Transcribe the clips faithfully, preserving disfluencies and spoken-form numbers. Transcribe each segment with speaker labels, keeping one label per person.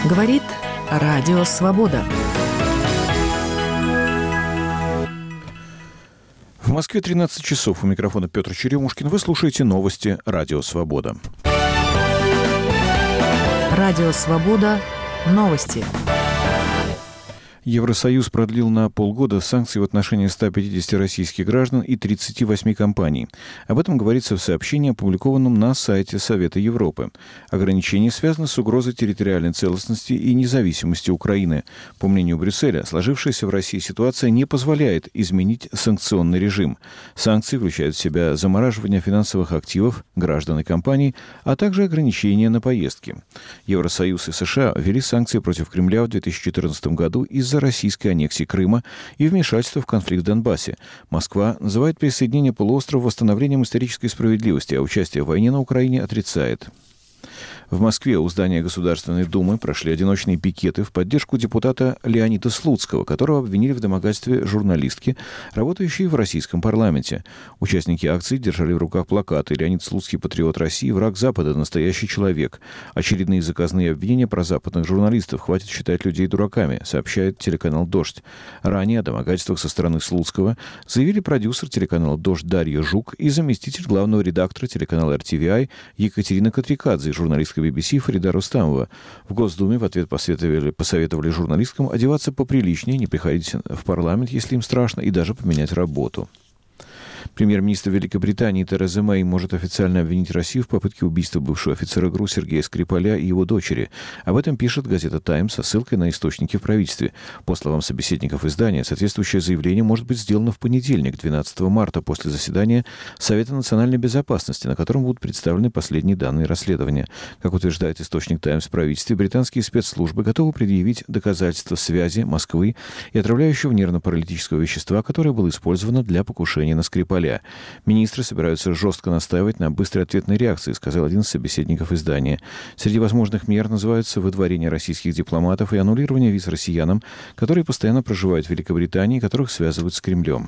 Speaker 1: Говорит Радио Свобода.
Speaker 2: В Москве тринадцать часов. У микрофона Петр Черемушкин. Вы слушаете новости Радио Свобода.
Speaker 1: Радио Свобода. Новости.
Speaker 2: Евросоюз продлил на полгода санкции в отношении ста пятидесяти российских граждан и тридцати восьми компаний. Об этом говорится в сообщении, опубликованном на сайте Совета Европы. Ограничения связаны с угрозой территориальной целостности и независимости Украины. По мнению Брюсселя, сложившаяся в России ситуация не позволяет изменить санкционный режим. Санкции включают в себя замораживание финансовых активов граждан и компаний, а также ограничения на поездки. Евросоюз и США ввели санкции против Кремля в две тысячи четырнадцатом году из-за российской аннексии Крыма и вмешательства в конфликт в Донбассе. Москва называет присоединение полуострова восстановлением исторической справедливости, а участие в войне на Украине отрицает. В Москве у здания Государственной Думы прошли одиночные пикеты в поддержку депутата Леонида Слуцкого, которого обвинили в домогательстве журналистки, работающей в российском парламенте. Участники акции держали в руках плакаты «Леонид Слуцкий, патриот России, враг Запада, настоящий человек». Очередные заказные обвинения про западных журналистов. Хватит считать людей дураками, сообщает телеканал «Дождь». Ранее о домогательствах со стороны Слуцкого заявили продюсер телеканала «Дождь» Дарья Жук и заместитель главного редактора телеканала эр ти ви ай Екатерина Катрикадзе, журналистка би би си Фарида Рустамова. В Госдуме в ответ посоветовали, посоветовали журналисткам одеваться поприличнее, не приходить в парламент, если им страшно, и даже поменять работу. Премьер-министр Великобритании Тереза Мэй может официально обвинить Россию в попытке убийства бывшего офицера ГРУ Сергея Скрипаля и его дочери. Об этом пишет газета «Таймс» со ссылкой на источники в правительстве. По словам собеседников издания, соответствующее заявление может быть сделано в понедельник, двенадцатого марта, после заседания Совета национальной безопасности, на котором будут представлены последние данные расследования. Как утверждает источник «Таймс» в правительстве, британские спецслужбы готовы предъявить доказательства связи Москвы и отравляющего нервно-паралитического вещества, которое было использовано для покушения на Скрипаля. Министры собираются жестко настаивать на быстрой ответной реакции, сказал один из собеседников издания. Среди возможных мер называются выдворение российских дипломатов и аннулирование виз россиянам, которые постоянно проживают в Великобритании и которых связывают с Кремлем.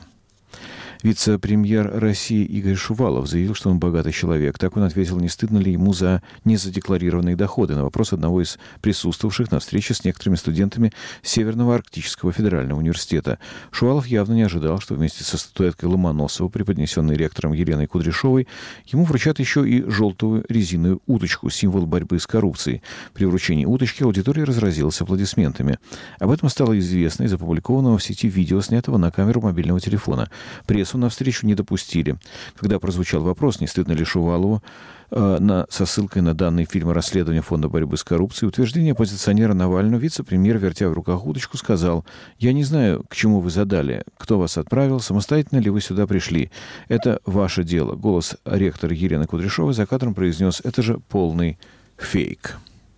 Speaker 2: Вице-премьер России Игорь Шувалов заявил, что он богатый человек. Так он ответил, не стыдно ли ему за незадекларированные доходы, на вопрос одного из присутствовавших на встрече с некоторыми студентами Северного Арктического федерального университета. Шувалов явно не ожидал, что вместе со статуэткой Ломоносова, преподнесенной ректором Еленой Кудряшовой, ему вручат еще и желтую резиновую уточку, символ борьбы с коррупцией. При вручении уточки аудитория разразилась аплодисментами. Об этом стало известно из опубликованного в сети видео, снятого на камеру мобильного телефона. Прессу на встречу не допустили. Когда прозвучал вопрос, не стыдно ли Шувалову, э, на, со ссылкой на данный фильм о расследовании Фонда борьбы с коррупцией, утверждение оппозиционера Навального, вице-премьер, вертя в руках удочку, сказал: «Я не знаю, к чему вы задали, кто вас отправил, самостоятельно ли вы сюда пришли. Это ваше дело». Голос ректора Елены Кудряшовой за кадром произнес: «Это же полный фейк».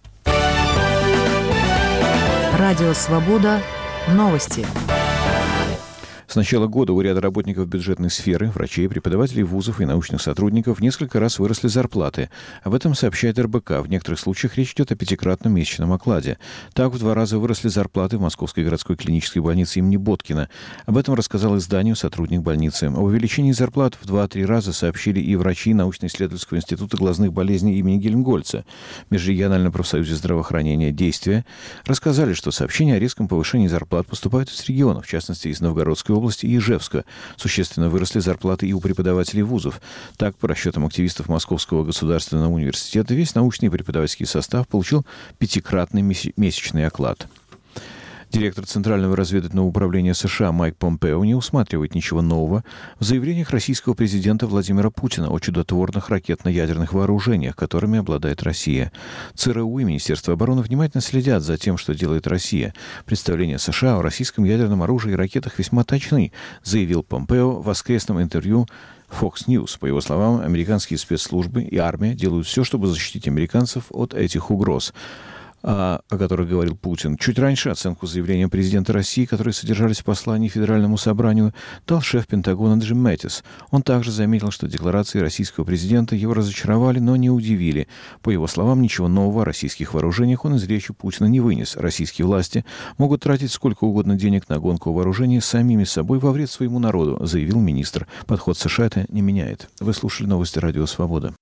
Speaker 1: Радио Свобода. Новости.
Speaker 2: С начала года у ряда работников бюджетной сферы, врачей, преподавателей вузов и научных сотрудников несколько раз выросли зарплаты. Об этом сообщает эр бэ ка. В некоторых случаях речь идет о пятикратном месячном окладе. Так, в два раза выросли зарплаты в Московской городской клинической больнице имени Боткина. Об этом рассказал изданию сотрудник больницы. О увеличении зарплат в два-три раза сообщили и врачи научно-исследовательского института глазных болезней имени Гельмгольца. В Межрегиональном профсоюзе здравоохранения «Действия» рассказали, что сообщения о резком повышении зарплат поступают из регионов, в частности, из Новгородской области и Ижевска. Существенно выросли зарплаты и у преподавателей вузов. Так, по расчетам активистов Московского государственного университета, весь научный и преподавательский состав получил пятикратный месячный оклад. Директор Центрального разведывательного управления США Майк Помпео не усматривает ничего нового в заявлениях российского президента Владимира Путина о чудотворных ракетно-ядерных вооружениях, которыми обладает Россия. цэ эр у и Министерство обороны внимательно следят за тем, что делает Россия. Представления США о российском ядерном оружии и ракетах весьма точны, заявил Помпео в воскресном интервью Fox News. По его словам, американские спецслужбы и армия делают все, чтобы защитить американцев от этих угроз, о которых говорил Путин. Чуть раньше оценку заявлениям президента России, которые содержались в послании Федеральному собранию, дал шеф Пентагона Джим Мэттис. Он также заметил, что декларации российского президента его разочаровали, но не удивили. По его словам, ничего нового о российских вооружениях он из речи Путина не вынес. Российские власти могут тратить сколько угодно денег на гонку вооружений самими собой во вред своему народу, заявил министр. Подход США это не меняет. Вы слушали новости Радио Свобода.